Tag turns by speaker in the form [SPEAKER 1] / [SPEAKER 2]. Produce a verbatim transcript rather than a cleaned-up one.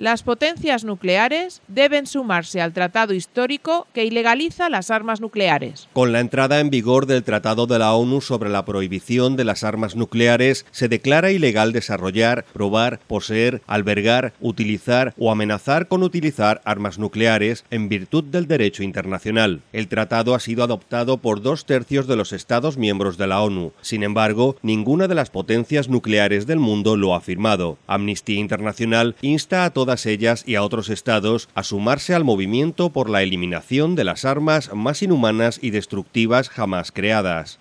[SPEAKER 1] Las potencias nucleares deben sumarse al tratado histórico que ilegaliza las armas nucleares.
[SPEAKER 2] Con la entrada en vigor del Tratado de la ONU sobre la prohibición de las armas nucleares, se declara ilegal desarrollar, probar, poseer, albergar, utilizar o amenazar con utilizar armas nucleares en virtud del derecho internacional. El tratado ha sido adoptado por dos tercios de los Estados miembros de la ONU. Sin embargo, ninguna de las potencias nucleares del mundo lo ha firmado. Amnistía Internacional insta a todas ellas y a otros estados a sumarse al movimiento por la eliminación de las armas más inhumanas y destructivas jamás creadas.